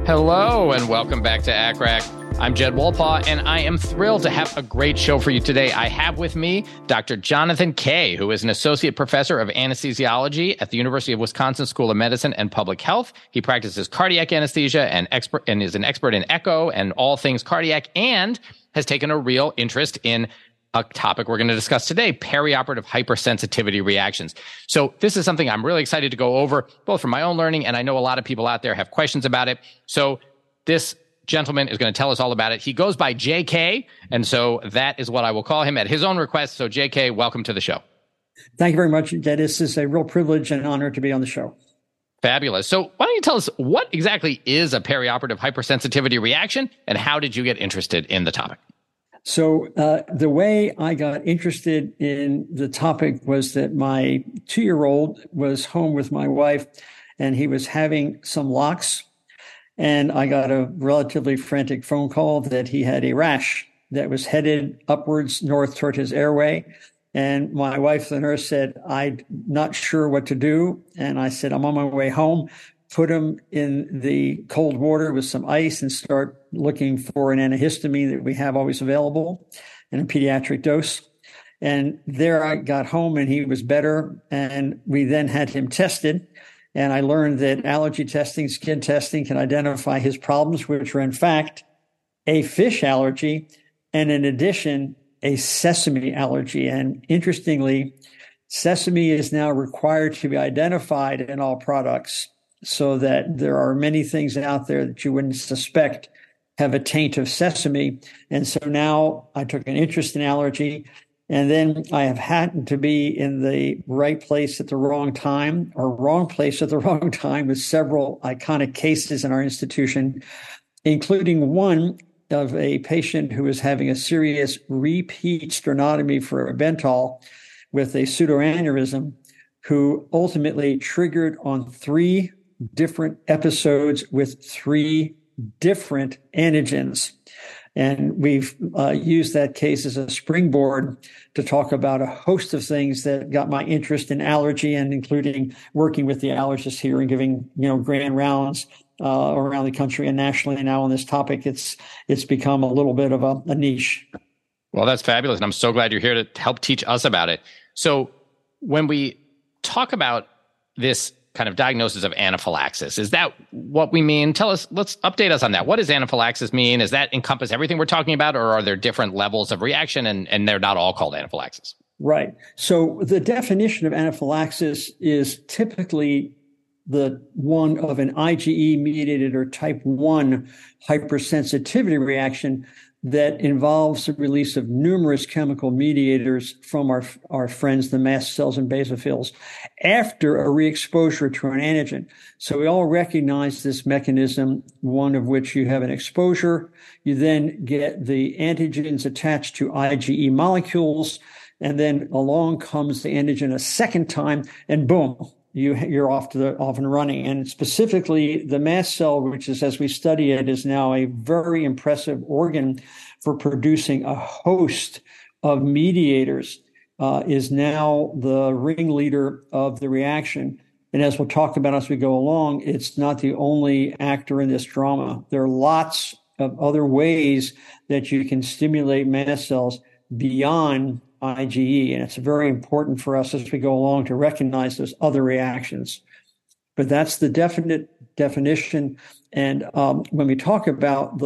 Hello, and welcome back to ACCRAC. I'm Jed Wolpaw, and I am thrilled to have a great show for you today. I have with me Dr. Jonathan Kay, who is an associate professor of anesthesiology at the University of Wisconsin School of Medicine and Public Health. He practices cardiac anesthesia and is an expert in echo and all things cardiac, and has taken a real interest in a topic we're going to discuss today, perioperative hypersensitivity reactions. So this is something I'm really excited to go over, both from my own learning, and I know a lot of people out there have questions about it. So this gentleman is going to tell us all about it. He goes by JK, and so that is what I will call him at his own request. So JK, welcome to the show. Thank you very much, Jed. This is a real privilege and honor to be on the show. Fabulous. So why don't you tell us what exactly is a perioperative hypersensitivity reaction, and how did you get interested in the topic? So the way I got interested in the topic was that my 2-year-old was home with my wife, and he was having some locks. And I got a relatively frantic phone call that he had a rash that was headed upwards north toward his airway. And my wife, the nurse, said, "I'm not sure what to do." And I said, "I'm on my way home." Put him in the cold water with some ice and start looking for an antihistamine that we have always available in a pediatric dose. And there I got home and he was better. And we then had him tested. And I learned that allergy testing, skin testing can identify his problems, which are in fact a fish allergy. And in addition, a sesame allergy. And interestingly, sesame is now required to be identified in all products, so that there are many things out there that you wouldn't suspect have a taint of sesame. And so now I took an interest in allergy, and then I have happened to be in the right place at the wrong time, or wrong place at the wrong time, with several iconic cases in our institution, including one of a patient who was having a serious repeat sternotomy for a Bentall with a pseudoaneurysm, who ultimately triggered on 3 different episodes with 3 different antigens. And we've used that case as a springboard to talk about a host of things that got my interest in allergy, and including working with the allergists here and giving, grand rounds around the country and nationally now on this topic. It's become a little bit of a niche. Well, that's fabulous. And I'm so glad you're here to help teach us about it. So when we talk about this kind of diagnosis of anaphylaxis, is that what we mean? Let's update us on that. What does anaphylaxis mean? Does that encompass everything we're talking about, or are there different levels of reaction and they're not all called anaphylaxis? Right. So the definition of anaphylaxis is typically the one of an IgE mediated or type 1 hypersensitivity reaction that involves the release of numerous chemical mediators from our friends, the mast cells and basophils, after a re-exposure to an antigen. So we all recognize this mechanism, one of which you have an exposure. You then get the antigens attached to IgE molecules, and then along comes the antigen a second time, and boom, you're off and running. And specifically, the mast cell, which is, as we study it, is now a very impressive organ for producing a host of mediators, is now the ringleader of the reaction. And as we'll talk about as we go along, it's not the only actor in this drama. There are lots of other ways that you can stimulate mast cells beyond IgE, and it's very important for us as we go along to recognize those other reactions. But that's the definite definition. And when we talk about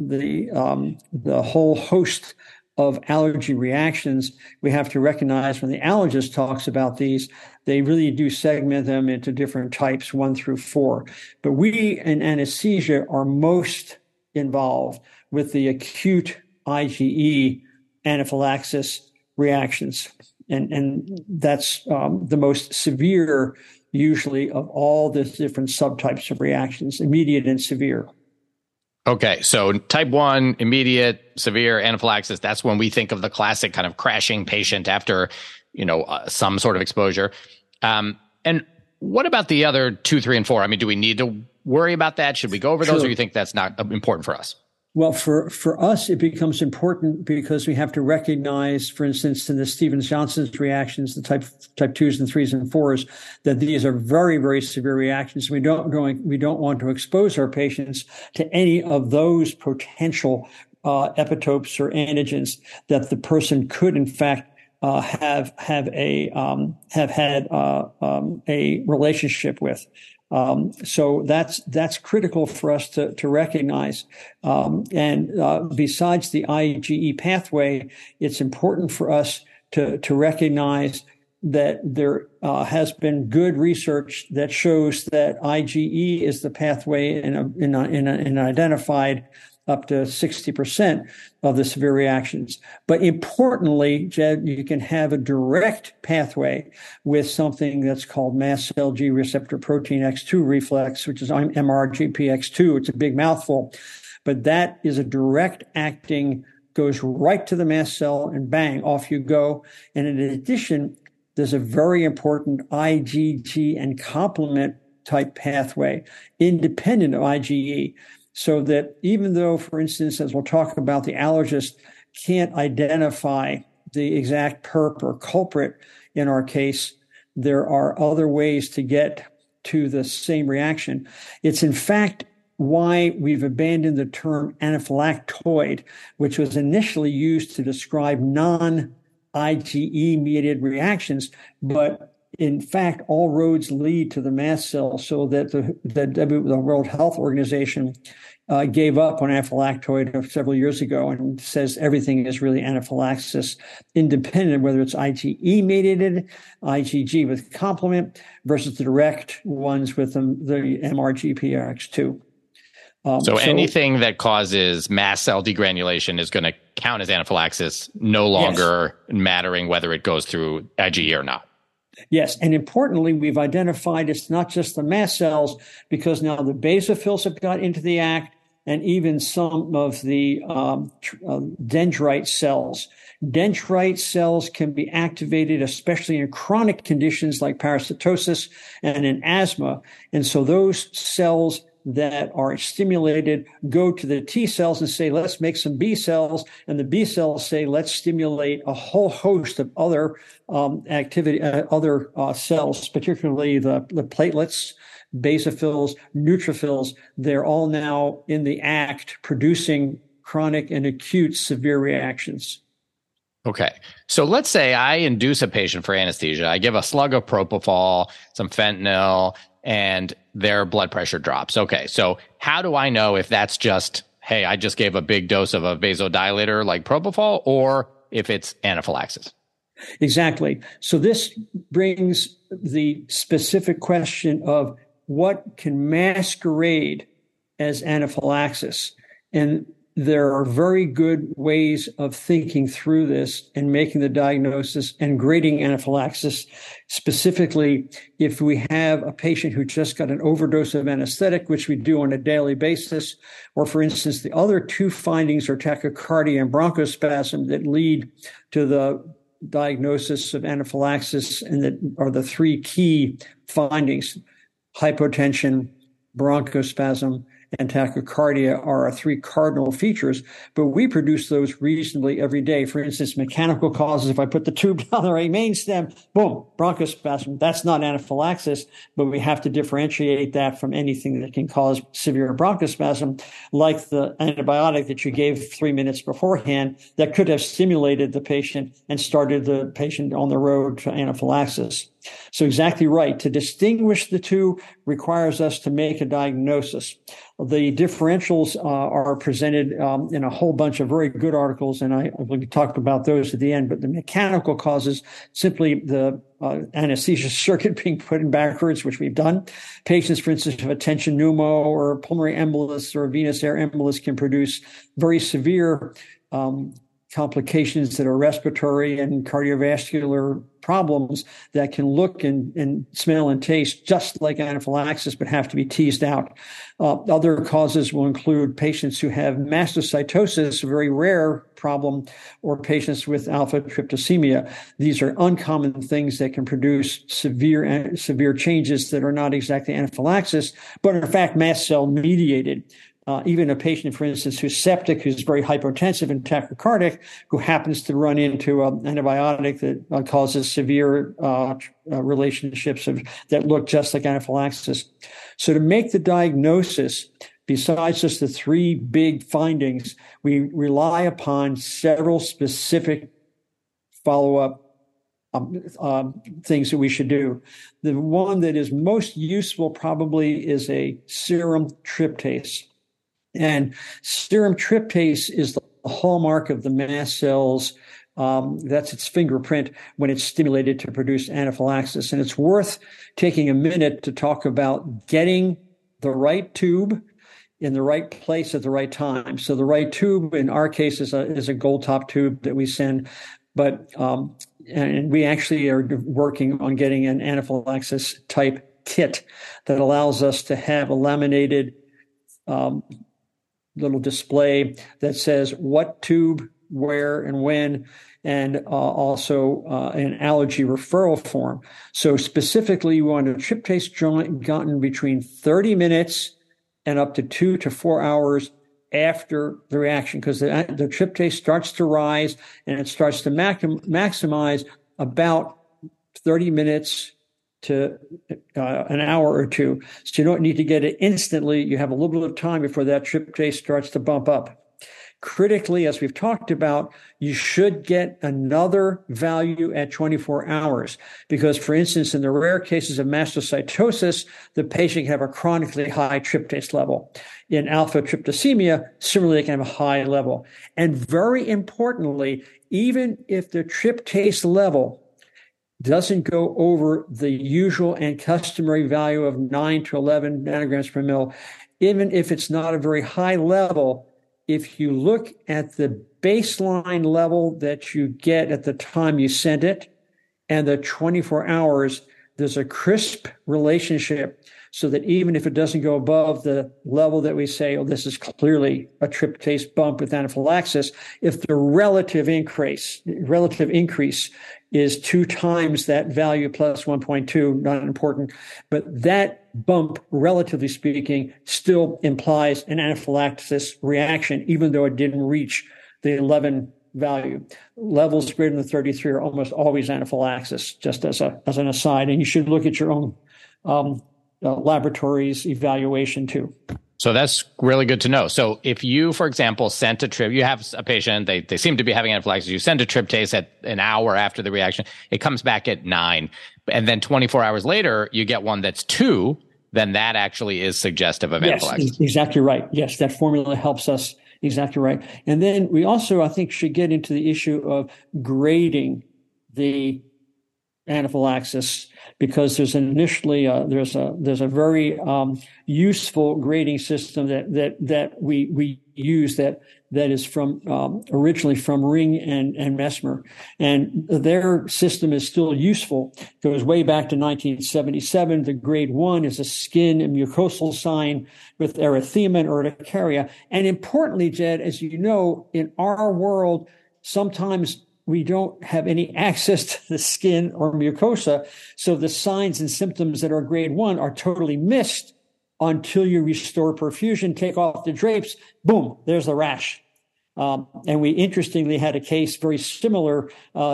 the whole host of allergy reactions, we have to recognize when the allergist talks about these, they really do segment them into different types, 1 through 4. But we in anesthesia are most involved with the acute IgE anaphylaxis reactions. And that's the most severe, usually, of all the different subtypes of reactions, immediate and severe. Okay, so type 1, immediate, severe anaphylaxis, that's when we think of the classic kind of crashing patient after, some sort of exposure. And what about the other 2, 3, and 4? I mean, do we need to worry about that? Should we go over those, or you think that's not important for us? Well, for us, it becomes important because we have to recognize, for instance, in the Stevens-Johnson's reactions, the type 2s and 3s and 4s, that these are very, very severe reactions. We don't want to expose our patients to any of those potential epitopes or antigens that the person could, in fact, have had a relationship with. So that's critical for us to recognize. Besides the IgE pathway, it's important for us to recognize that there has been good research that shows that IgE is the pathway in identified up to 60% of the severe reactions. But importantly, Jed, you can have a direct pathway with something that's called mast cell G receptor protein X2 reflex, which is MRGPX2. It's a big mouthful, but that is a direct acting, goes right to the mast cell and bang, off you go. And in addition, there's a very important IgG and complement type pathway independent of IgE. So that even though, for instance, as we'll talk about, the allergist can't identify the exact perp or culprit in our case, there are other ways to get to the same reaction. It's in fact why we've abandoned the term anaphylactoid, which was initially used to describe non-IgE mediated reactions, but in fact, all roads lead to the mast cell, so that the World Health Organization gave up on anaphylactoid several years ago and says everything is really anaphylaxis, independent whether it's IgE mediated, IgG with complement versus the direct ones with the MRGPRX2. So anything that causes mast cell degranulation is going to count as anaphylaxis, no longer mattering whether it goes through IgE or not. Yes, and importantly, we've identified it's not just the mast cells, because now the basophils have got into the act, and even some of the dendrite cells. Dendrite cells can be activated, especially in chronic conditions like parasitosis and in asthma. And so those cells that are stimulated go to the T cells and say, let's make some B cells. And the B cells say, let's stimulate a whole host of other other cells, particularly the platelets, basophils, neutrophils. They're all now in the act producing chronic and acute severe reactions. Okay. So let's say I induce a patient for anesthesia. I give a slug of propofol, some fentanyl, and their blood pressure drops. Okay. So how do I know if that's just, hey, I just gave a big dose of a vasodilator like propofol, or if it's anaphylaxis? Exactly. So this brings the specific question of what can masquerade as anaphylaxis. And there are very good ways of thinking through this and making the diagnosis and grading anaphylaxis. Specifically, if we have a patient who just got an overdose of anesthetic, which we do on a daily basis, or for instance, the other two findings are tachycardia and bronchospasm that lead to the diagnosis of anaphylaxis, and that are the three key findings. Hypotension, bronchospasm, and tachycardia are our three cardinal features, but we produce those reasonably every day. For instance, mechanical causes, if I put the tube down the right main stem, boom, bronchospasm. That's not anaphylaxis, but we have to differentiate that from anything that can cause severe bronchospasm, like the antibiotic that you gave 3 minutes beforehand that could have stimulated the patient and started the patient on the road to anaphylaxis. So exactly right. To distinguish the two requires us to make a diagnosis. The differentials are presented in a whole bunch of very good articles, and I will talk about those at the end. But the mechanical causes, simply the anesthesia circuit being put in backwards, which we've done. Patients, for instance, who have a tension pneumo or pulmonary embolus or venous air embolus can produce very severe complications that are respiratory and cardiovascular problems that can look and smell and taste just like anaphylaxis, but have to be teased out. Other causes will include patients who have mastocytosis, a very rare problem, or patients with alpha tryptosemia. These are uncommon things that can produce severe changes that are not exactly anaphylaxis, but in fact mast cell mediated. even a patient, for instance, who's septic, who's very hypotensive and tachycardic, who happens to run into an antibiotic that causes severe relationships that look just like anaphylaxis. So to make the diagnosis, besides just the three big findings, we rely upon several specific follow-up things that we should do. The one that is most useful probably is a serum tryptase. And serum tryptase is the hallmark of the mast cells. That's its fingerprint when it's stimulated to produce anaphylaxis. And it's worth taking a minute to talk about getting the right tube in the right place at the right time. So the right tube in our case is a gold top tube that we send, but and we actually are working on getting an anaphylaxis type kit that allows us to have a laminated little display that says what tube, where, and when, and also an allergy referral form. So specifically, you want a tryptase gotten between 30 minutes and up to 2 to 4 hours after the reaction, because the tryptase starts to rise and it starts to maximize about 30 minutes to an hour or two. So you don't need to get it instantly. You have a little bit of time before that tryptase starts to bump up. Critically, as we've talked about, you should get another value at 24 hours because, for instance, in the rare cases of mastocytosis, the patient can have a chronically high tryptase level. In alpha tryptosemia, similarly, they can have a high level. And very importantly, even if the tryptase level doesn't go over the usual and customary value of 9 to 11 nanograms per mil, even if it's not a very high level, if you look at the baseline level that you get at the time you send it and the 24 hours, there's a crisp relationship so that even if it doesn't go above the level that we say, oh, this is clearly a tryptase bump with anaphylaxis, if the relative increase is 2 times that value plus 1.2, not important, but that bump, relatively speaking, still implies an anaphylaxis reaction, even though it didn't reach the 11 value. Levels greater than 33 are almost always anaphylaxis, just as an aside. And you should look at your own laboratory's evaluation too. So that's really good to know. So if you, for example, sent a trip, you have a patient, they seem to be having anaphylaxis, you send a tryptase at an hour after the reaction, it comes back at 9, and then 24 hours later, you get one that's 2, then that actually is suggestive of anaphylaxis. Yes, exactly right. Yes, that formula helps us. Exactly right. And then we also, I think, should get into the issue of grading the anaphylaxis, because there's there's a very useful grading system that we use that is from originally from Ring and Mesmer, and their system is still useful. It goes way back to 1977. The grade 1 is a skin and mucosal sign with erythema and urticaria, and importantly, Jed, as you know, in our world, sometimes we don't have any access to the skin or mucosa. So the signs and symptoms that are grade 1 are totally missed until you restore perfusion, take off the drapes, boom, there's the rash. And we interestingly had a case very similar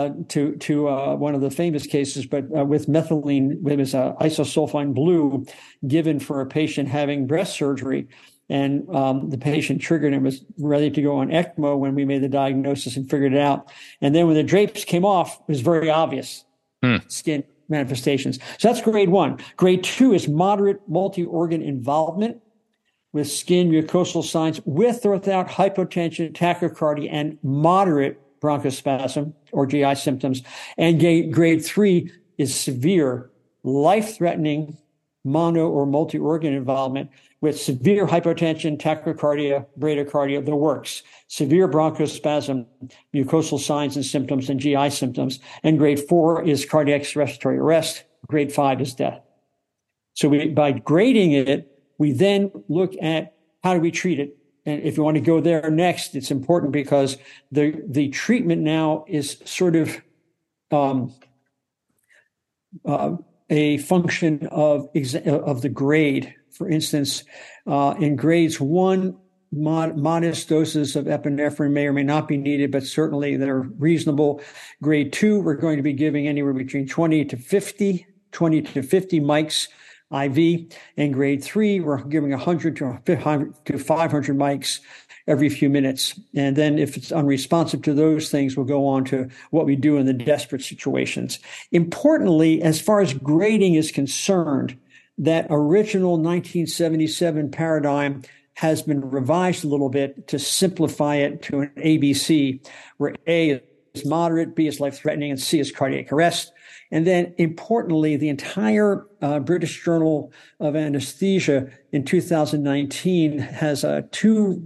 to one of the famous cases, but with methylene, it was isosulfine blue given for a patient having breast surgery. And the patient triggered and was ready to go on ECMO when we made the diagnosis and figured it out. And then when the drapes came off, it was very obvious skin manifestations. So that's grade 1. Grade 2 is moderate multi-organ involvement with skin mucosal signs with or without hypotension, tachycardia, and moderate bronchospasm or GI symptoms. And grade 3 is severe, life-threatening mono or multi-organ involvement with severe hypotension, tachycardia, bradycardia, the works, severe bronchospasm, mucosal signs and symptoms, and GI symptoms. And grade 4 is cardiac respiratory arrest. Grade 5 is death. So by grading it, we then look at how do we treat it. And if you want to go there next, it's important because the treatment now is sort of a function of the grade For instance, in grades 1, modest doses of epinephrine may or may not be needed, but certainly they're reasonable. Grade 2, we're going to be giving anywhere between 20 to 50 mics IV. And grade 3, we're giving 100 to 500 mics every few minutes. And then if it's unresponsive to those things, we'll go on to what we do in the desperate situations. Importantly, as far as grading is concerned, that original 1977 paradigm has been revised a little bit to simplify it to an ABC, where A is moderate, B is life-threatening, and C is cardiac arrest. And then importantly, the entire British Journal of Anesthesia in 2019 has a two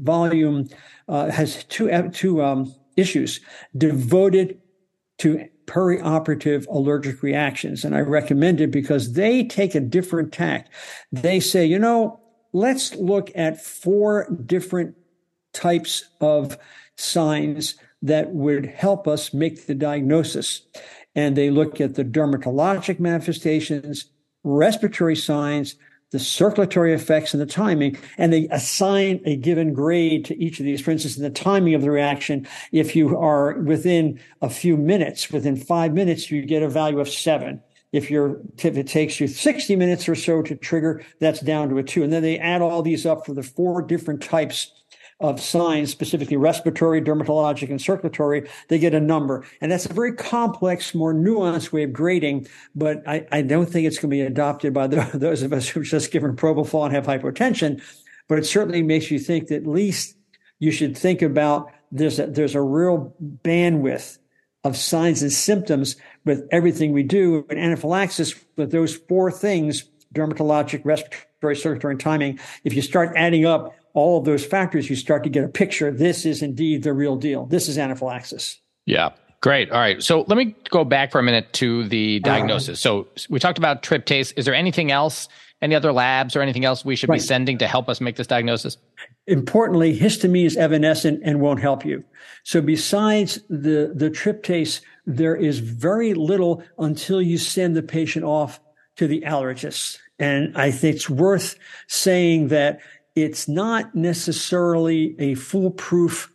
issues devoted to perioperative allergic reactions. And I recommend it because they take a different tack. They say, let's look at 4 different types of signs that would help us make the diagnosis. And they look at the dermatologic manifestations, respiratory signs, the circulatory effects, and the timing, and they assign a given grade to each of these. For instance, in the timing of the reaction, if you are within a few minutes, within 5 minutes, you get a value of 7. If it takes you 60 minutes or so to trigger, that's down to a 2. And then they add all these up for the 4 different types of signs, specifically respiratory, dermatologic, and circulatory. They get a number. And that's a very complex, more nuanced way of grading, but I don't think it's going to be adopted by those of us who've just given propofol and have hypotension. But it certainly makes you think that at least you should think about there's a real bandwidth of signs and symptoms with everything we do. And anaphylaxis, with those 4 things, dermatologic, respiratory, circulatory, and timing, if you start adding up all of those factors, you start to get a picture. This is indeed the real deal. This is anaphylaxis. Yeah. Great. All right. So let me go back for a minute to the diagnosis. So we talked about tryptase. Is there anything else, any other labs or anything else we should be sending to help us make this diagnosis? Importantly, histamine is evanescent and won't help you. So besides the tryptase, there is very little until you send the patient off to the allergist. And I think it's worth saying that it's not necessarily a foolproof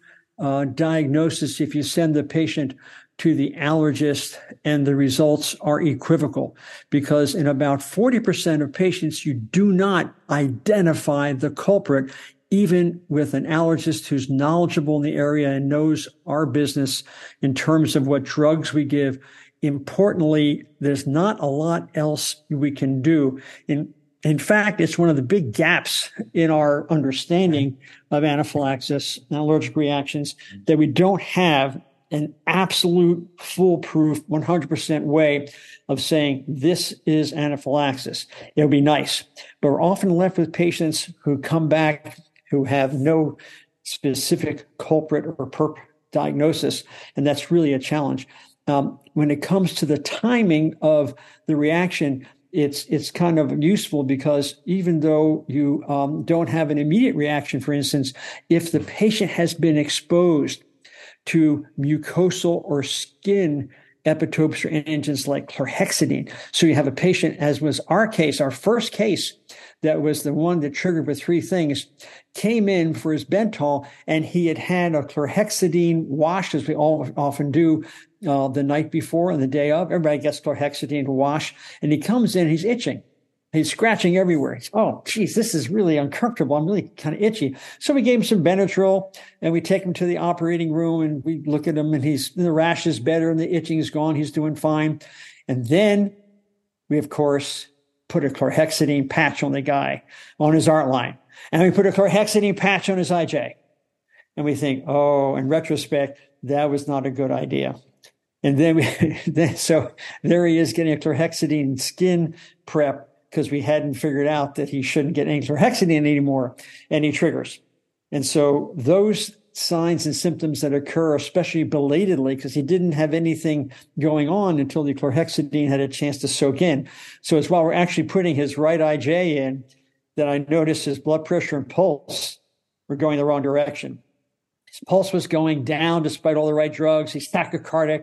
diagnosis if you send the patient to the allergist and the results are equivocal, because in about 40% of patients, you do not identify the culprit, even with an allergist who's knowledgeable in the area and knows our business in terms of what drugs we give. Importantly, there's not a lot else we can do. In fact, it's one of the big gaps in our understanding of anaphylaxis and allergic reactions that we don't have an absolute foolproof 100% way of saying this is anaphylaxis. It would be nice, but we're often left with patients who come back who have no specific culprit or perp diagnosis, and that's really a challenge. When it comes to the timing of the reaction, it's kind of useful because even though you don't have an immediate reaction, for instance, if the patient has been exposed to mucosal or skin epitopes or antigens like chlorhexidine. So you have a patient, as was our case, our first case, that was the one that triggered with 3 things, came in for his Bentall, and he had a chlorhexidine wash, as we all often do, the night before and the day of. Everybody gets chlorhexidine to wash, and he comes in, he's itching. He's scratching everywhere. He's, oh, geez, this is really uncomfortable. I'm really kind of itchy. So we gave him some Benadryl, and we take him to the operating room, and we look at him, and the rash is better, and the itching is gone. He's doing fine. And then we, of course, put a chlorhexidine patch on the guy, on his art line. And we put a chlorhexidine patch on his IJ. And we think, oh, in retrospect, that was not a good idea. And then so there he is getting a chlorhexidine skin prep because we hadn't figured out that he shouldn't get any chlorhexidine anymore, and he triggers. And so those signs and symptoms that occur, especially belatedly, because he didn't have anything going on until the chlorhexidine had a chance to soak in. So it's while we're actually putting his right IJ in that I noticed his blood pressure and pulse were going the wrong direction. His pulse was going down despite all the right drugs. He's tachycardic.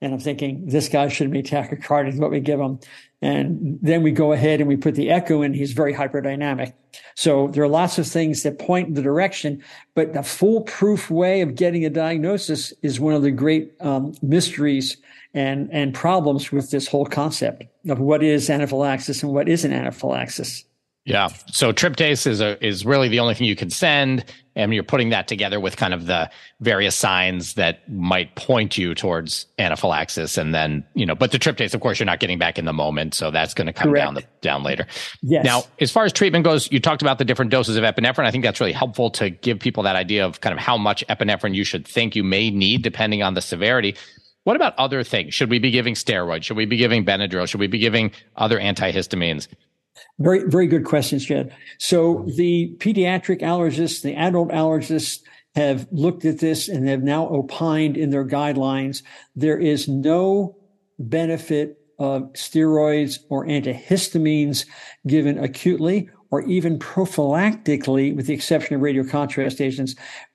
And I'm thinking, this guy shouldn't be tachycardic, what we give him. And then we go ahead and we put the echo in. He's very hyperdynamic. So there are lots of things that point in the direction, but the foolproof way of getting a diagnosis is one of the great mysteries and problems with this whole concept of what is anaphylaxis and what isn't anaphylaxis. Yeah. So tryptase is really the only thing you can send, and you're putting that together with kind of the various signs that might point you towards anaphylaxis. And then, but the tryptase, of course, you're not getting back in the moment. So that's going to come down later. Yes. Now, as far as treatment goes, you talked about the different doses of epinephrine. I think that's really helpful to give people that idea of kind of how much epinephrine you should think you may need depending on the severity. What about other things? Should we be giving steroids? Should we be giving Benadryl? Should we be giving other antihistamines? Very, very good questions, Jed. So the pediatric allergists, the adult allergists have looked at this and have now opined in their guidelines. There is no benefit of steroids or antihistamines given acutely or even prophylactically, with the exception of radiocontrast agents.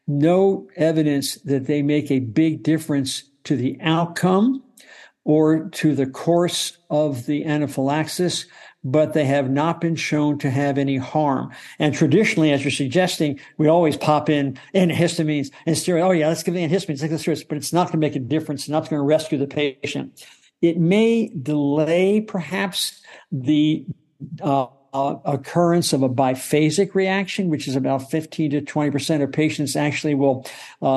No evidence that they make a big difference to the outcome or to the course of the anaphylaxis, but they have not been shown to have any harm. And traditionally, as you're suggesting, we always pop in antihistamines and steroids. Oh yeah, let's give the antihistamines, let's give the steroids, but it's not going to make a difference. It's not going to rescue the patient. It may delay perhaps the occurrence of a biphasic reaction, which is about 15 to 20% of patients actually will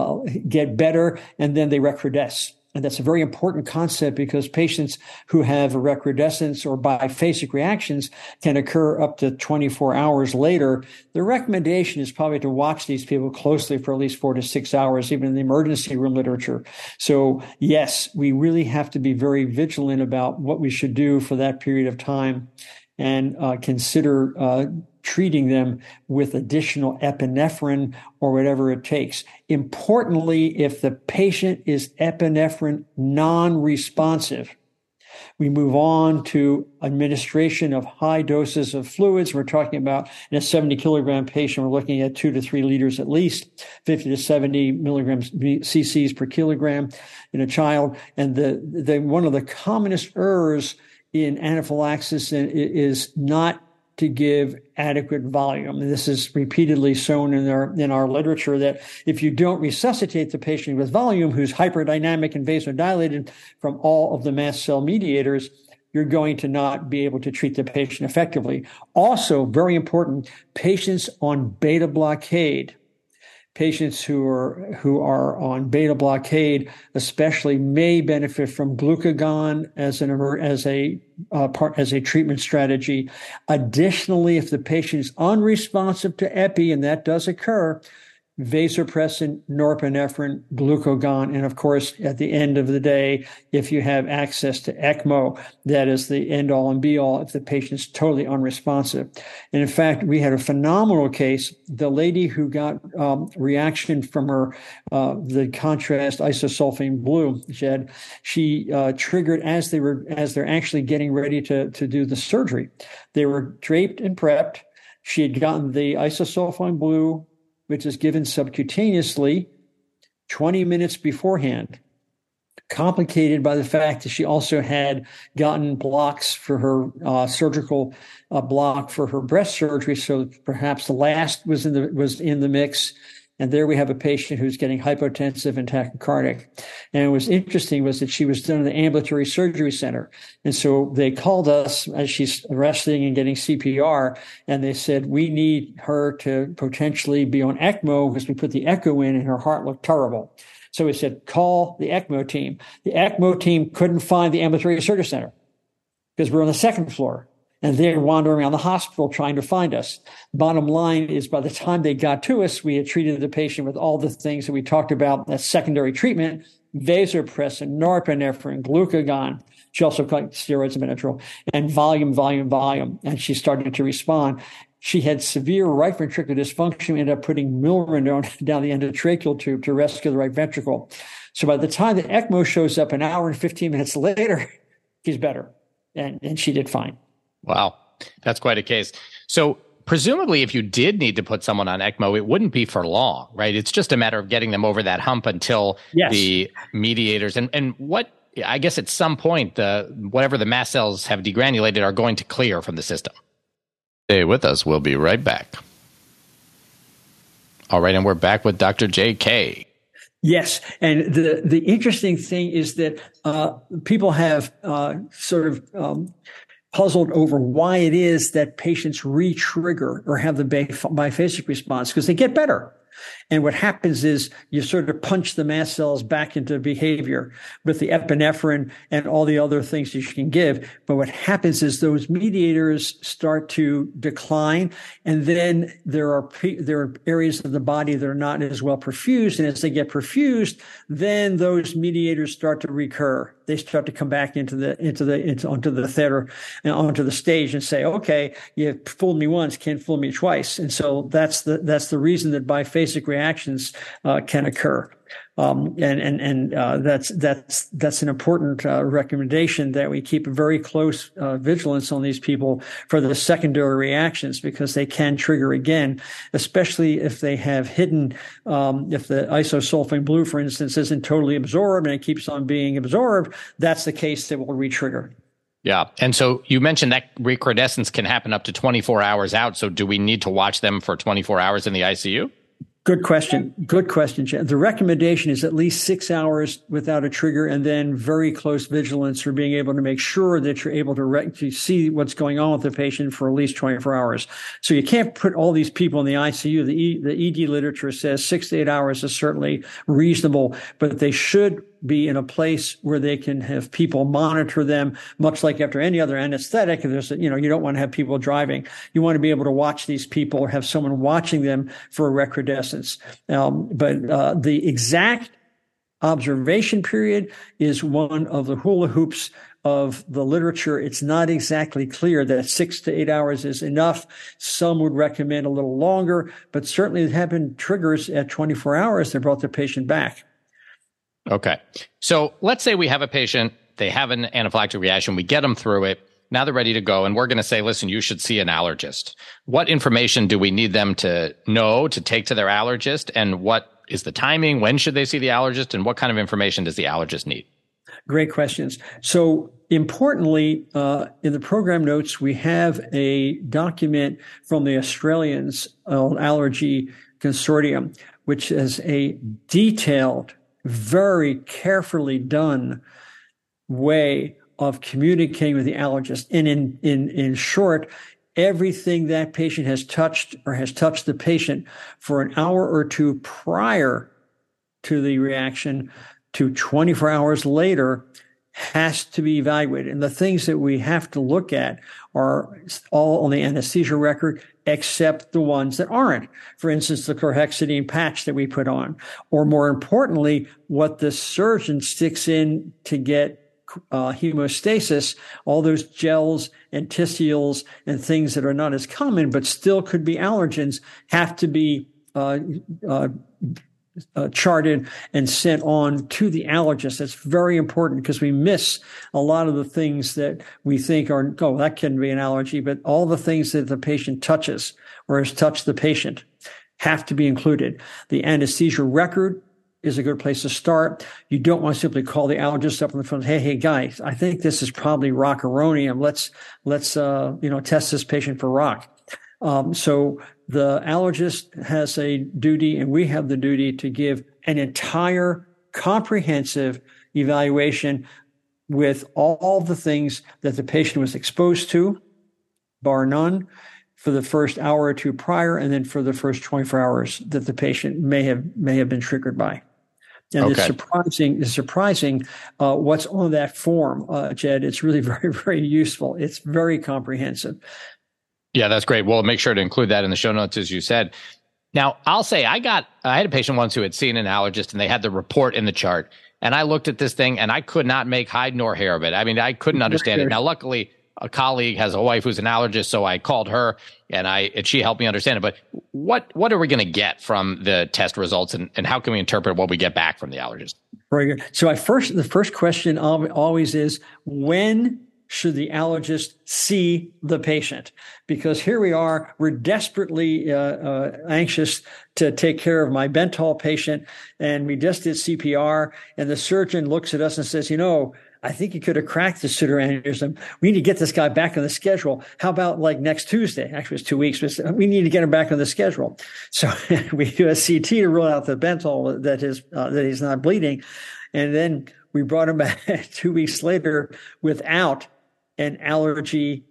get better and then they recrudesce. And that's a very important concept because patients who have recrudescence or biphasic reactions can occur up to 24 hours later. The recommendation is probably to watch these people closely for at least 4 to 6 hours, even in the emergency room literature. So yes, we really have to be very vigilant about what we should do for that period of time and consider treating them with additional epinephrine or whatever it takes. Importantly, if the patient is epinephrine non-responsive, we move on to administration of high doses of fluids. We're talking about in a 70 kilogram patient, we're looking at 2 to 3 liters at least, 50 to 70 milligrams cc's per kilogram in a child. And the one of the commonest errors in anaphylaxis is not to give adequate volume. And this is repeatedly shown in our literature that if you don't resuscitate the patient with volume who's hyperdynamic and vasodilated from all of the mast cell mediators, you're going to not be able to treat the patient effectively. Also, very important, patients on beta blockade. Patients who are on beta blockade, especially, may benefit from glucagon as a treatment strategy. Additionally, if the patient is unresponsive to epi, and that does occur, vasopressin, norepinephrine, glucagon, and of course, at the end of the day, if you have access to ECMO, that is the end all and be all if the patient's totally unresponsive. And in fact, we had a phenomenal case. The lady who got reaction from her the contrast isosulfame blue, she triggered as they're actually getting ready to do the surgery. They were draped and prepped. She had gotten the isosulfame blue, which is given subcutaneously 20 minutes beforehand, complicated by the fact that she also had gotten blocks for her surgical block for her breast surgery. So perhaps the last was in the mix. And there we have a patient who's getting hypotensive and tachycardic. And what was interesting was that she was done in the ambulatory surgery center. And so they called us as she's resting and getting CPR, and they said, we need her to potentially be on ECMO because we put the echo in and her heart looked terrible. So we said, call the ECMO team. The ECMO team couldn't find the ambulatory surgery center because we're on the second floor. And they're wandering around the hospital trying to find us. Bottom line is, by the time they got to us, we had treated the patient with all the things that we talked about as secondary treatment: vasopressin, norepinephrine, glucagon. She also got steroids and Benadryl, and volume. And she started to respond. She had severe right ventricular dysfunction. We ended up putting milrinone down the endotracheal tube to rescue the right ventricle. So by the time the ECMO shows up an hour and 15 minutes later, she's better. And she did fine. Wow. That's quite a case. So presumably if you did need to put someone on ECMO, it wouldn't be for long, right? It's just a matter of getting them over that hump until the mediators. And what I guess at some point, whatever the mast cells have degranulated are going to clear from the system. Stay with us. We'll be right back. All right, and we're back with Dr. J.K. Yes, and the interesting thing is that people have puzzled over why it is that patients re-trigger or have the biphasic response, because they get better. And what happens is you sort of punch the mast cells back into behavior with the epinephrine and all the other things that you can give. But what happens is those mediators start to decline. And then there are areas of the body that are not as well perfused. And as they get perfused, then those mediators start to recur. They start to come back onto the theater and onto the stage and say, okay, you fooled me once, can't fool me twice. And so that's the reason that biphasic reactions can occur. That's an important recommendation, that we keep a very close vigilance on these people for the secondary reactions, because they can trigger again, especially if they have hidden, if the isosulfame blue, for instance, isn't totally absorbed and it keeps on being absorbed. That's the case that will re-trigger. Yeah. And so you mentioned that recrudescence can happen up to 24 hours out. So do we need to watch them for 24 hours in the ICU? Good question. Good question, Jen. The recommendation is at least 6 hours without a trigger, and then very close vigilance for being able to make sure that you're able to see what's going on with the patient for at least 24 hours. So you can't put all these people in the ICU. The ED literature says 6 to 8 hours is certainly reasonable, but they should be in a place where they can have people monitor them, much like after any other anesthetic. You don't want to have people driving. You want to be able to watch these people or have someone watching them for a recrudescence. But the exact observation period is one of the hula hoops of the literature. It's not exactly clear that 6 to 8 hours is enough. Some would recommend a little longer, but certainly there have been triggers at 24 hours that brought the patient back. Okay. So let's say we have a patient, they have an anaphylactic reaction, we get them through it, now they're ready to go, and we're going to say, listen, you should see an allergist. What information do we need them to know to take to their allergist, and what is the timing? When should they see the allergist, and what kind of information does the allergist need? Great questions. So importantly, in the program notes, we have a document from the Australians Allergy Consortium, which is a detailed, very carefully done way of communicating with the allergist. And in short, everything that patient has touched or has touched the patient for an hour or two prior to the reaction to 24 hours later has to be evaluated. And the things that we have to look at are all on the anesthesia record, except the ones that aren't. For instance, the chlorhexidine patch that we put on, or more importantly, what the surgeon sticks in to get hemostasis, all those gels and tissues and things that are not as common, but still could be allergens, have to be charted and sent on to the allergist. That's very important, because we miss a lot of the things that we think are, oh, that can be an allergy, but all the things that the patient touches or has touched the patient have to be included. The anesthesia record is a good place to start. You don't want to simply call the allergist up on the phone, hey guys, I think this is probably rocuronium. Let's test this patient for rock. So the allergist has a duty, and we have the duty to give an entire comprehensive evaluation with all the things that the patient was exposed to, bar none, for the first hour or two prior, and then for the first 24 hours that the patient may have been triggered by. And okay. It's surprising what's on that form, Jed. It's really very, very useful. It's very comprehensive. Yeah, that's great. We'll make sure to include that in the show notes, as you said. Now, I'll say I had a patient once who had seen an allergist, and they had the report in the chart. And I looked at this thing, and I could not make hide nor hair of it. I mean, I couldn't understand it. Now, luckily, a colleague has a wife who's an allergist, so I called her, and she helped me understand it. But what are we going to get from the test results, and how can we interpret what we get back from the allergist? Very good. So the first question always is, when should the allergist see the patient? Because here we are, we're desperately anxious to take care of my Bentall patient, and we just did CPR, and the surgeon looks at us and says, I think he could have cracked the pseudoaneurysm. We need to get this guy back on the schedule. How about like next Tuesday? Actually, it's 2 weeks, but we need to get him back on the schedule. So we do a CT to rule out the Bentall that he's not bleeding. And then we brought him back 2 weeks later without an allergy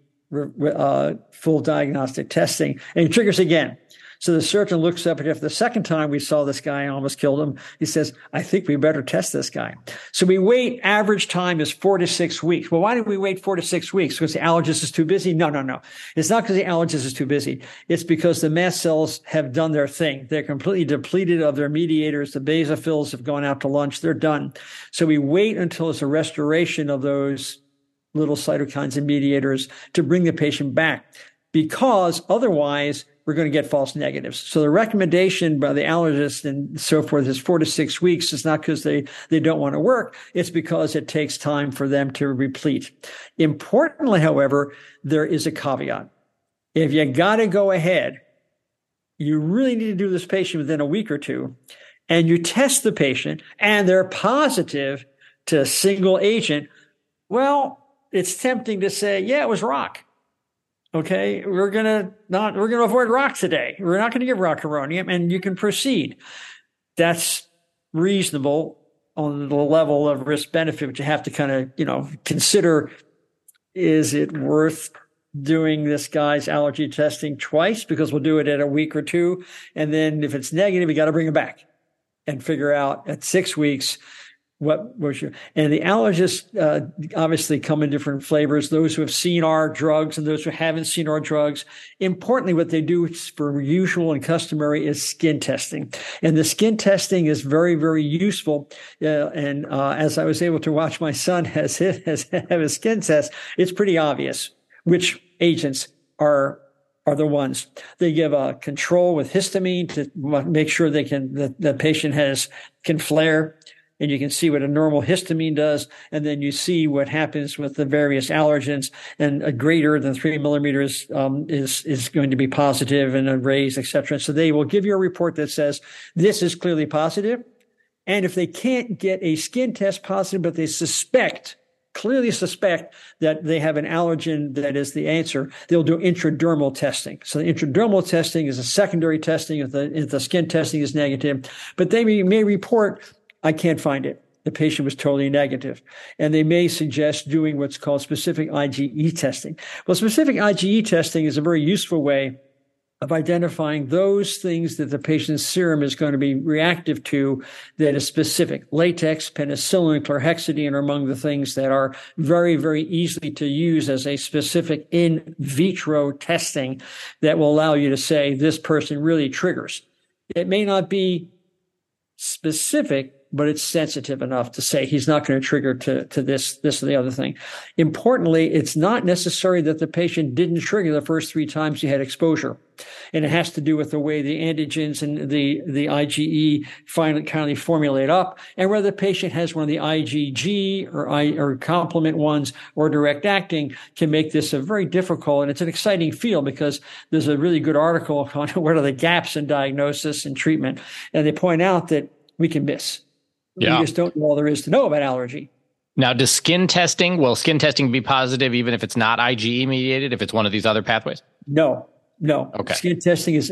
full diagnostic testing. And he triggers again. So the surgeon looks up, and after the second time we saw this guy and almost killed him, he says, I think we better test this guy. So we wait, average time is 4 to 6 weeks. Well, why did we wait 4 to 6 weeks? Because the allergist is too busy? No. It's not because the allergist is too busy. It's because the mast cells have done their thing. They're completely depleted of their mediators. The basophils have gone out to lunch. They're done. So we wait until it's a restoration of those little cytokines and mediators to bring the patient back, because otherwise we're going to get false negatives. So the recommendation by the allergist and so forth is 4 to 6 weeks. It's not because they don't want to work. It's because it takes time for them to replete. Importantly, however, there is a caveat. If you got to go ahead, you really need to do this patient within a week or two, and you test the patient and they're positive to single agent, well, it's tempting to say, yeah, it was rock. Okay, we're going to avoid rock today. We're not going to give rocuronium, and you can proceed. That's reasonable on the level of risk benefit, but you have to kind of, consider, is it worth doing this guy's allergy testing twice? Because we'll do it at a week or two. And then if it's negative, we got to bring him back and figure out at 6 weeks, what was your, and the allergists obviously come in different flavors, those who have seen our drugs and those who haven't seen our drugs. Importantly, what they do for usual and customary is skin testing. And the skin testing is very, very useful. And as I was able to watch my son have his skin test, it's pretty obvious which agents are the ones. They give a control with histamine to make sure the patient can flare. And you can see what a normal histamine does. And then you see what happens with the various allergens, and a greater than 3 millimeters is going to be positive, and a raise, et cetera. So they will give you a report that says this is clearly positive. And if they can't get a skin test positive, but they clearly suspect that they have an allergen that is the answer, they'll do intradermal testing. So the intradermal testing is a secondary testing if the skin testing is negative. But they may report, I can't find it. The patient was totally negative. And they may suggest doing what's called specific IgE testing. Well, specific IgE testing is a very useful way of identifying those things that the patient's serum is going to be reactive to that is specific. Latex, penicillin, chlorhexidine are among the things that are very, very easily to use as a specific in vitro testing that will allow you to say this person really triggers. It may not be specific, but it's sensitive enough to say he's not going to trigger to this or the other thing. Importantly, it's not necessary that the patient didn't trigger the first 3 times he had exposure. And it has to do with the way the antigens and the IgE finally formulate up, and whether the patient has one of the IgG or complement ones or direct acting can make this a very difficult, and it's an exciting field because there's a really good article on what are the gaps in diagnosis and treatment. And they point out that we can miss. Yeah. We just don't know all there is to know about allergy. Now, will skin testing be positive even if it's not IgE mediated, if it's one of these other pathways? No. Okay. Skin testing is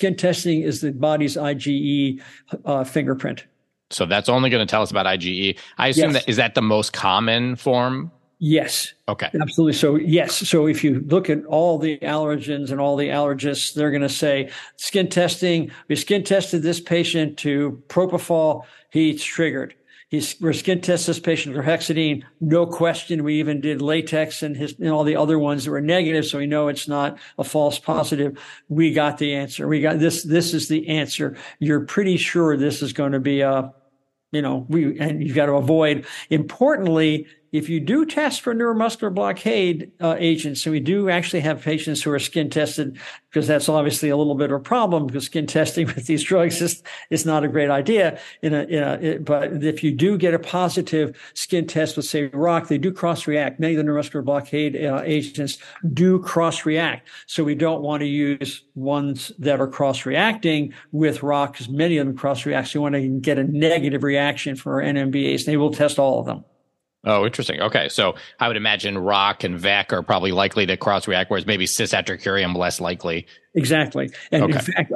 the body's IgE fingerprint. So that's only going to tell us about IgE. I assume is that the most common form? Yes. Okay. Absolutely. So yes. So if you look at all the allergens and all the allergists, they're going to say skin testing. We skin tested this patient to propofol. He's triggered. We're skin test this patient for hexidine. No question. We even did latex and all the other ones that were negative. So we know it's not a false positive. We got the answer. We got this. This is the answer. You're pretty sure this is going to be and you've got to avoid. Importantly, if you do test for neuromuscular blockade agents, and we do actually have patients who are skin tested, because that's obviously a little bit of a problem, because skin testing with these drugs is not a great idea. But if you do get a positive skin test with, say, ROCK, they do cross-react. Many of the neuromuscular blockade agents do cross-react. So we don't want to use ones that are cross-reacting with ROCK, because many of them cross-react. So you want to get a negative reaction for NMBAs. They will test all of them. Oh, interesting. Okay. So I would imagine ROCK and VEC are probably likely to cross-react, whereas maybe cis-atracurium less likely. Exactly. And okay. In fact,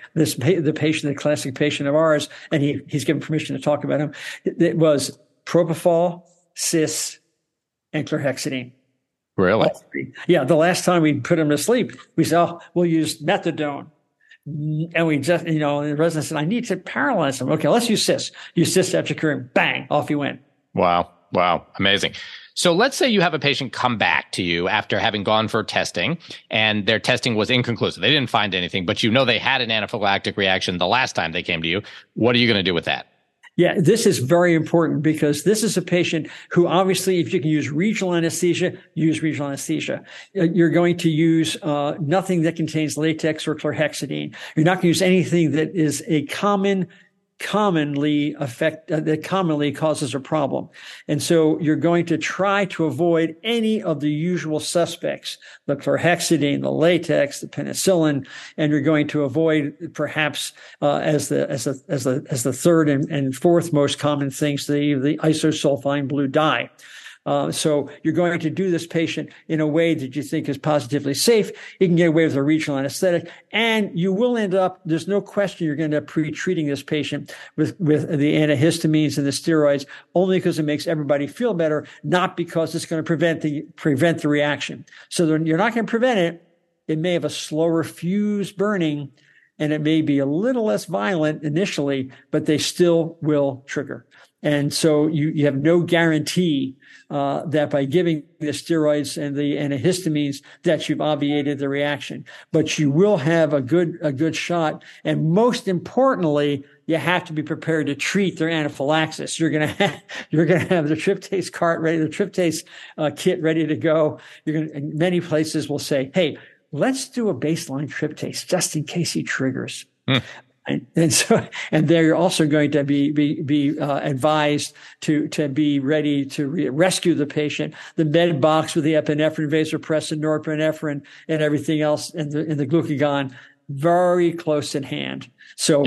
the classic patient of ours, and he's given permission to talk about him, it was propofol, cis, and chlorhexidine. Really? Yeah. The last time we put him to sleep, we said, oh, we'll use methadone. And we just, the resident said, I need to paralyze him. Okay, let's use cis. Use cis-atracurium. Bang, off he went. Wow. Amazing. So let's say you have a patient come back to you after having gone for testing and their testing was inconclusive. They didn't find anything, but they had an anaphylactic reaction the last time they came to you. What are you going to do with that? Yeah, this is very important, because this is a patient who, obviously, if you can use regional anesthesia, use regional anesthesia. You're going to use nothing that contains latex or chlorhexidine. You're not going to use anything that is a commonly causes a problem. And so you're going to try to avoid any of the usual suspects, the chlorhexidine, the latex, the penicillin, and you're going to avoid perhaps as the third and fourth most common things, the isosulfide blue dye. So you're going to do this patient in a way that you think is positively safe. You can get away with a regional anesthetic, and you will end up, there's no question, you're going to end up pre-treating this patient with the antihistamines and the steroids, only because it makes everybody feel better, not because it's going to prevent the reaction. So you're not going to prevent it. It may have a slower fuse burning, and it may be a little less violent initially, but they still will trigger. And so you have no guarantee that by giving the steroids and the antihistamines that you've obviated the reaction, but you will have a good shot. And most importantly, you have to be prepared to treat their anaphylaxis. You're going to have the tryptase cart ready, the tryptase kit ready to go. Many places will say, hey, let's do a baseline tryptase just in case he triggers. And they're also going to be advised to be ready to rescue the patient. The med box with the epinephrine, vasopressin, norepinephrine, and everything else, and the glucagon, very close in hand. So,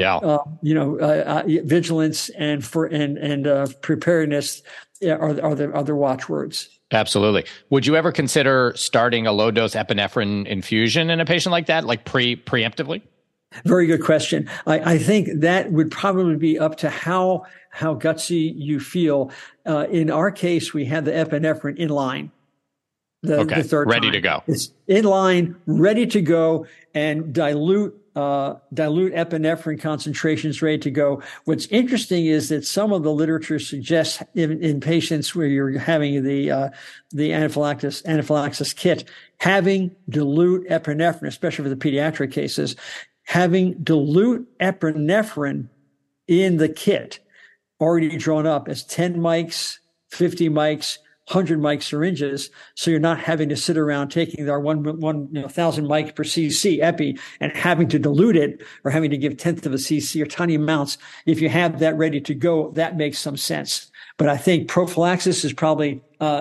vigilance and preparedness are the watchwords. Absolutely. Would you ever consider starting a low dose epinephrine infusion in a patient like that, like preemptively? Very good question. I think that would probably be up to how gutsy you feel. In our case, we had the epinephrine in line. The third ready time. To go. It's in line, ready to go, and dilute epinephrine concentrations ready to go. What's interesting is that some of the literature suggests in patients where you're having the anaphylaxis kit, having dilute epinephrine, especially for the pediatric cases, having dilute epinephrine in the kit already drawn up as 10 mics, 50 mics, 100 mic syringes, so you're not having to sit around taking our 1,000 mic per cc epi and having to dilute it or having to give tenth of a cc or tiny amounts. If you have that ready to go, that makes some sense. But I think prophylaxis is probably,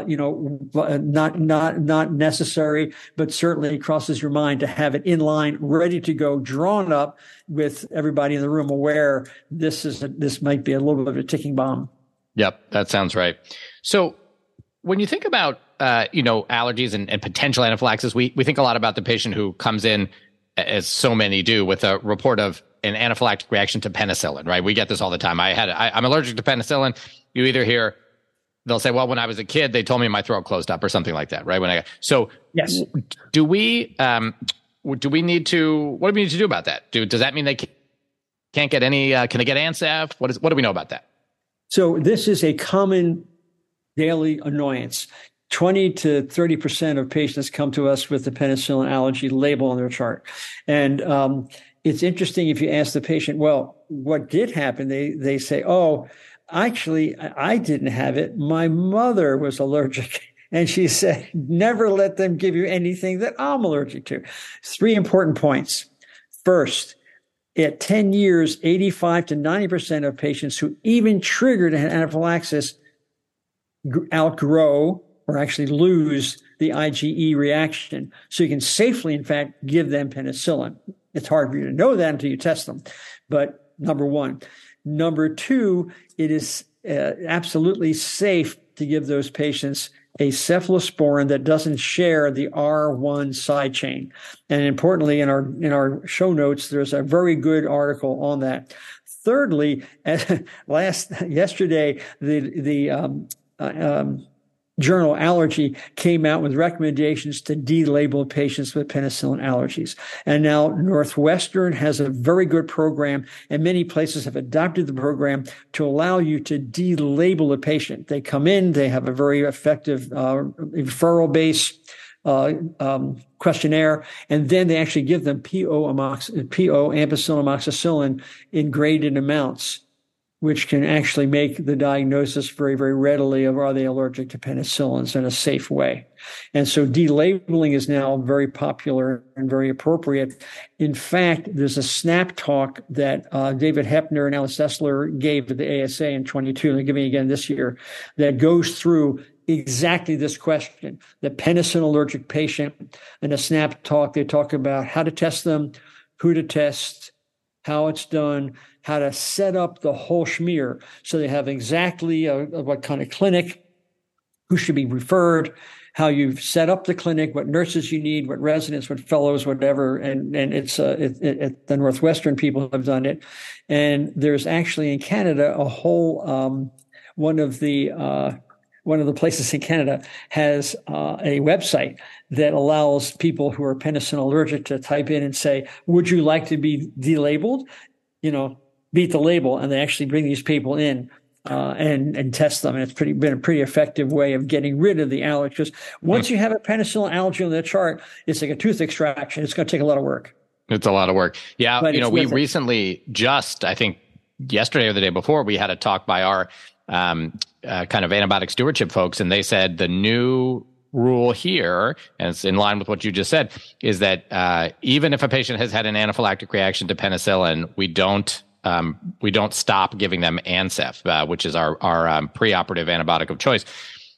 not necessary, but certainly crosses your mind to have it in line, ready to go, drawn up with everybody in the room aware this might be a little bit of a ticking bomb. Yep, that sounds right. So when you think about, allergies and potential anaphylaxis, we think a lot about the patient who comes in, as so many do, with a report of an anaphylactic reaction to penicillin, right? We get this all the time. I'm allergic to penicillin. You either hear, they'll say, well, when I was a kid, they told me my throat closed up or something like that, right? Yes. Do we need to, what do we need to do about that? Does that mean they can't get any, can they get ANSAF? What do we know about that? So this is a common daily annoyance. 20 to 30% of patients come to us with the penicillin allergy label on their chart. And it's interesting if you ask the patient, well, what did happen? They say, actually, I didn't have it. My mother was allergic. And she said, never let them give you anything that I'm allergic to. 3 important points. First, at 10 years, 85 to 90% of patients who even triggered an anaphylaxis outgrow or actually lose the IgE reaction. So you can safely, in fact, give them penicillin. It's hard for you to know that until you test them. But number one. Number two, it is absolutely safe to give those patients a cephalosporin that doesn't share the R1 side chain. And importantly, in our show notes, there's a very good article on that. Thirdly, yesterday, the journal Allergy came out with recommendations to delabel patients with penicillin allergies. And now Northwestern has a very good program, and many places have adopted the program to allow you to delabel a patient. They come in, they have a very effective referral-based questionnaire, and then they actually give them PO ampicillin amoxicillin in graded amounts, which can actually make the diagnosis very, very readily of are they allergic to penicillins in a safe way. And so delabeling is now very popular and very appropriate. In fact, there's a SNAP talk that David Heppner and Alice Sessler gave at the ASA in 22, and they're giving again this year, that goes through exactly this question. The penicillin allergic patient, in a SNAP talk, they talk about how to test them, who to test, how it's done, how to set up the whole schmear. So they have exactly what kind of clinic, who should be referred, how you've set up the clinic, what nurses you need, what residents, what fellows, whatever. And it's the Northwestern people have done it. And there's actually in Canada a whole one of the places in Canada has a website that allows people who are penicillin allergic to type in and say, would you like to be delabeled? Beat the label, and they actually bring these people in and test them. And it's been a pretty effective way of getting rid of the allergy. Because once you have a penicillin allergy on the chart, it's like a tooth extraction. It's going to take a lot of work. It's a lot of work. Yeah. We recently I think yesterday or the day before, we had a talk by our kind of antibiotic stewardship folks, and they said the new rule here, and it's in line with what you just said, is that even if a patient has had an anaphylactic reaction to penicillin, we don't stop giving them Ancef, which is our preoperative antibiotic of choice.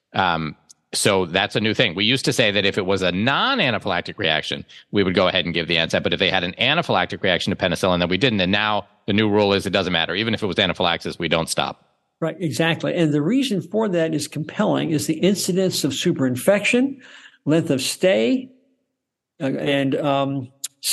So that's a new thing. We used to say that if it was a non-anaphylactic reaction, we would go ahead and give the Ancef. But if they had an anaphylactic reaction to penicillin, then we didn't. And now the new rule is it doesn't matter. Even if it was anaphylaxis, we don't stop. Right, exactly. And the reason for that is compelling, is the incidence of superinfection, length of stay, and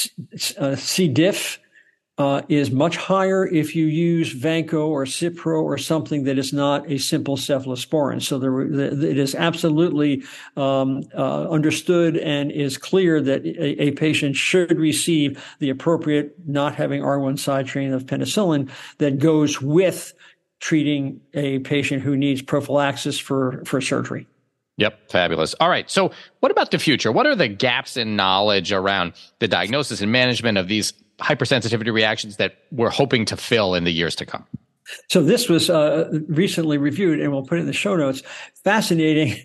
C. diff is much higher if you use Vanco or Cipro or something that is not a simple cephalosporin. So it is absolutely understood and is clear that a patient should receive the appropriate not having R1 side chain of penicillin that goes with treating a patient who needs prophylaxis for surgery. Yep. Fabulous. All right. So what about the future? What are the gaps in knowledge around the diagnosis and management of these hypersensitivity reactions that we're hoping to fill in the years to come? So this was recently reviewed, and we'll put it in the show notes. Fascinating.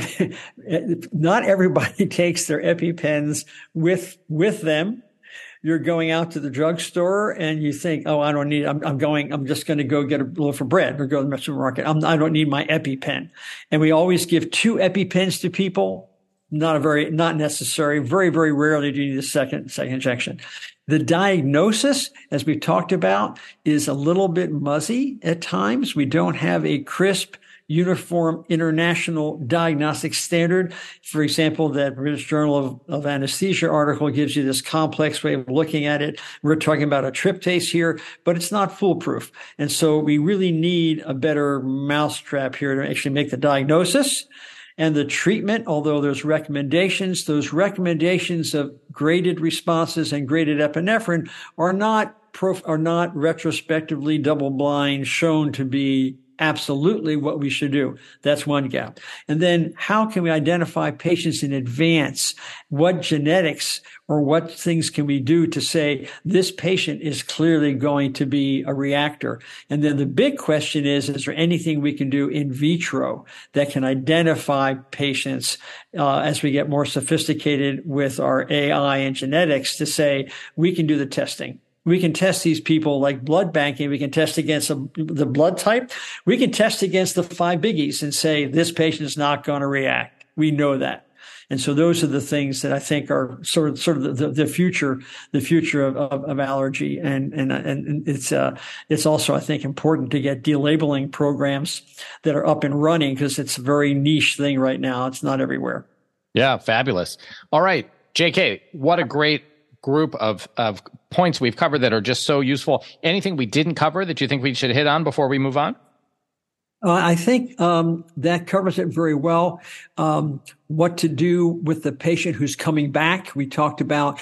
Not everybody takes their EpiPens with them. You're going out to the drugstore and you think, oh, I don't need, I'm just going to go get a loaf of bread or go to the supermarket. I don't need my EpiPen. And we always give 2 EpiPens to people. Not necessary. Very, very rarely do you need a second injection. The diagnosis, as we've talked about, is a little bit muzzy at times. We don't have a crisp, uniform international diagnostic standard. For example, that British Journal of Anesthesia article gives you this complex way of looking at it. We're talking about a tryptase here, but it's not foolproof. And so we really need a better mousetrap here to actually make the diagnosis. And the treatment, although there's recommendations, those recommendations of graded responses and graded epinephrine are not retrospectively double-blind shown to be absolutely what we should do. That's one gap. And then how can we identify patients in advance? What genetics or what things can we do to say this patient is clearly going to be a reactor? And then the big question is there anything we can do in vitro that can identify patients as we get more sophisticated with our AI and genetics to say we can do the testing? We can test these people like blood banking. We can test against the blood type. We can test against the 5 biggies and say this patient is not going to react. We know that. And so those are the things that I think are sort of the future of allergy. And it's also, I think, important to get delabeling programs that are up and running because it's a very niche thing right now. It's not everywhere. Yeah. Fabulous. All right. JK, what a great group of points we've covered that are just so useful. Anything we didn't cover that you think we should hit on before we move on? I think that covers it very well. What to do with the patient who's coming back. We talked about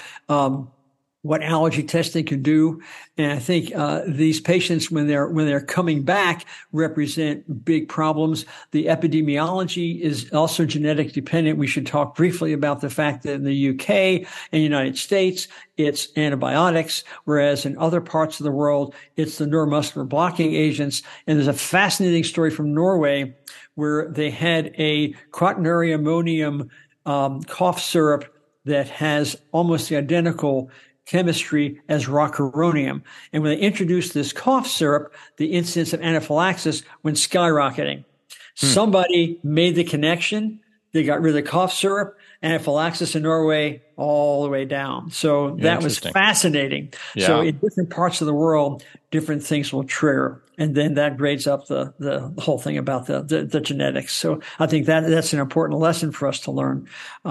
what allergy testing can do. And I think these patients, when they're coming back, represent big problems. The epidemiology is also genetic dependent. We should talk briefly about the fact that in the UK and United States, it's antibiotics, whereas in other parts of the world, it's the neuromuscular blocking agents. And there's a fascinating story from Norway where they had a quaternary ammonium cough syrup that has almost the identical chemistry as rocuronium. And when they introduced this cough syrup, the incidence of anaphylaxis went skyrocketing. Somebody made the connection. They got rid of the cough syrup, anaphylaxis in Norway all the way down. So that was fascinating. Yeah. So in different parts of the world, different things will trigger. And then that grades up the whole thing about the genetics. So I think that's an important lesson for us to learn.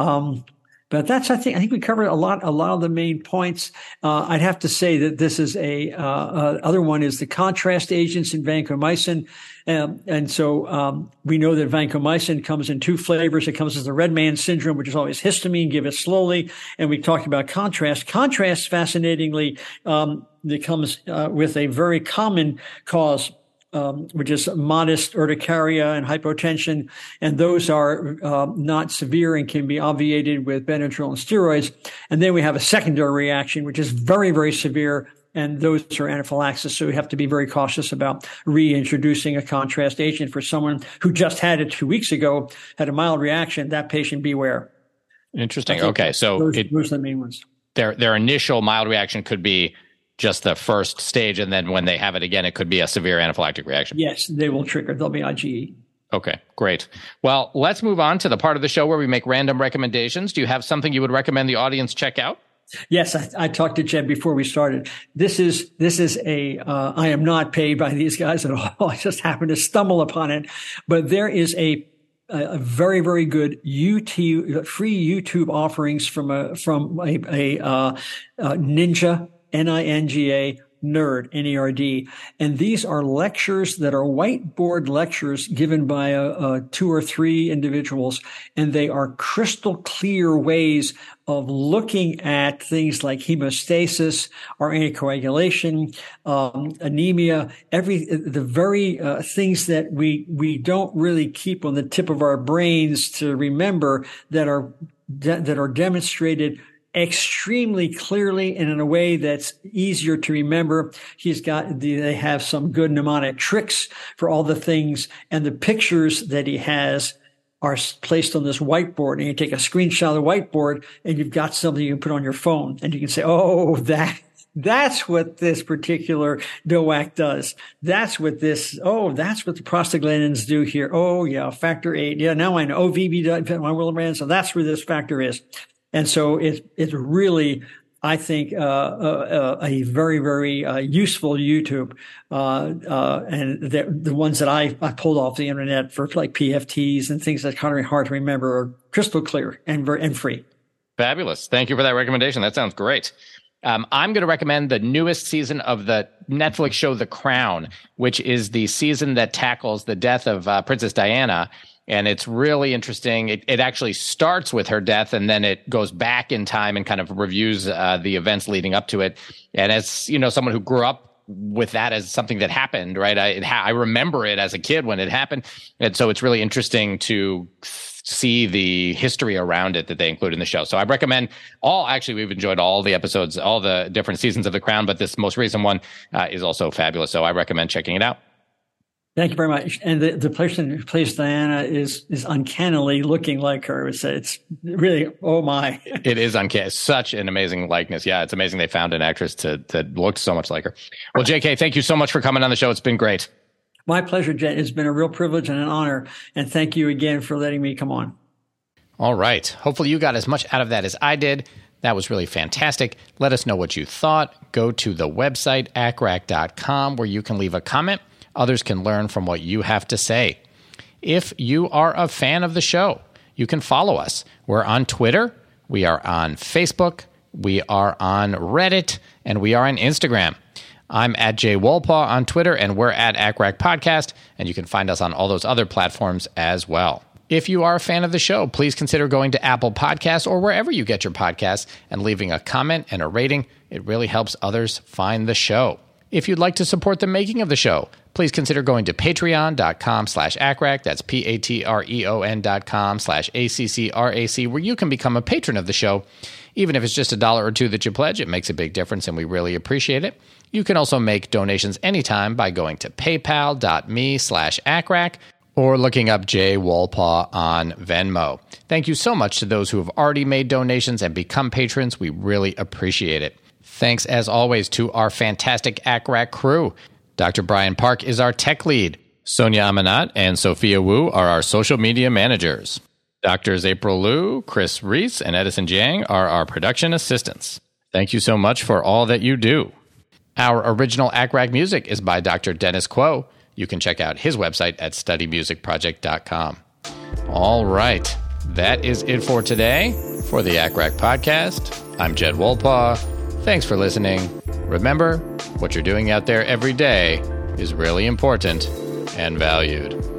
But I think we covered a lot of the main points. I'd have to say that this is other one is the contrast agents in vancomycin. And so, we know that vancomycin comes in 2 flavors. It comes as the red man syndrome, which is always histamine, give it slowly. And we talked about contrast. Contrast, fascinatingly, that comes, with a very common cause, which is modest urticaria and hypotension. And those are not severe and can be obviated with Benadryl and steroids. And then we have a secondary reaction, which is very, very severe. And those are anaphylaxis. So we have to be very cautious about reintroducing a contrast agent for someone who just had it 2 weeks ago, had a mild reaction. That patient, beware. Interesting. Okay. So those are the main ones. Their initial mild reaction could be just the first stage, and then when they have it again, it could be a severe anaphylactic reaction. Yes, they will trigger. They'll be IgE. Okay, great. Well, let's move on to the part of the show where we make random recommendations. Do you have something you would recommend the audience check out? Yes, I talked to Jed before we started. This is I am not paid by these guys at all. I just happened to stumble upon it. But there is a very, very good free YouTube offerings from a Ninja, Ninga, Nerd, Nerd. And these are lectures that are whiteboard lectures given by 2 or 3 individuals. And they are crystal clear ways of looking at things like hemostasis or anticoagulation, anemia, the very things that we don't really keep on the tip of our brains to remember that are demonstrated extremely clearly and in a way that's easier to remember. They have some good mnemonic tricks for all the things, and the pictures that he has are placed on this whiteboard, and you take a screenshot of the whiteboard and you've got something you can put on your phone, and you can say, oh, that's what this particular DOAC does. That's what the prostaglandins do here. Oh yeah, factor 8. Yeah, now I know. VB, my milligrams. So that's where this factor is. And so it's really, I think, a very, very useful YouTube. And the ones that I pulled off the internet for like PFTs and things that kind of hard to remember are crystal clear and free. Fabulous. Thank you for that recommendation. That sounds great. I'm going to recommend the newest season of the Netflix show The Crown, which is the season that tackles the death of Princess Diana. And it's really interesting. It actually starts with her death, and then it goes back in time and kind of reviews the events leading up to it. And as you know, someone who grew up with that as something that happened, right? I remember it as a kid when it happened. And so it's really interesting to see the history around it that they include in the show. So I recommend we've enjoyed all the episodes, all the different seasons of The Crown, but this most recent one is also fabulous. So I recommend checking it out. Thank you very much. And the person who plays Diana is uncannily looking like her. It's really, oh my. It is uncanny. Such an amazing likeness. Yeah, it's amazing they found an actress that looked so much like her. Well, JK, thank you so much for coming on the show. It's been great. My pleasure, Jen. It's been a real privilege and an honor. And thank you again for letting me come on. All right. Hopefully you got as much out of that as I did. That was really fantastic. Let us know what you thought. Go to the website, acrac.com, where you can leave a comment. Others can learn from what you have to say. If you are a fan of the show, you can follow us. We're on Twitter. We are on Facebook. We are on Reddit. And we are on Instagram. I'm at Jay Wolpaw on Twitter, and we're at ACRAC Podcast. And you can find us on all those other platforms as well. If you are a fan of the show, please consider going to Apple Podcasts or wherever you get your podcasts and leaving a comment and a rating. It really helps others find the show. If you'd like to support the making of the show, please consider going to patreon.com/ACRAC. That's patreon.com/ACCRAC, where you can become a patron of the show. Even if it's just $1 or $2 that you pledge, it makes a big difference, and we really appreciate it. You can also make donations anytime by going to paypal.me/ACRAC or looking up Jay Wolpaw on Venmo. Thank you so much to those who have already made donations and become patrons. We really appreciate it. Thanks, as always, to our fantastic ACRAC crew. Dr. Brian Park is our tech lead. Sonia Amanat and Sophia Wu are our social media managers. Doctors April Liu, Chris Reese, and Edison Jiang are our production assistants. Thank you so much for all that you do. Our original ACRAC music is by Dr. Dennis Quo. You can check out his website at studymusicproject.com. All right, that is it for today. For the ACRAC podcast, I'm Jed Wolpaw. Thanks for listening. Remember, what you're doing out there every day is really important and valued.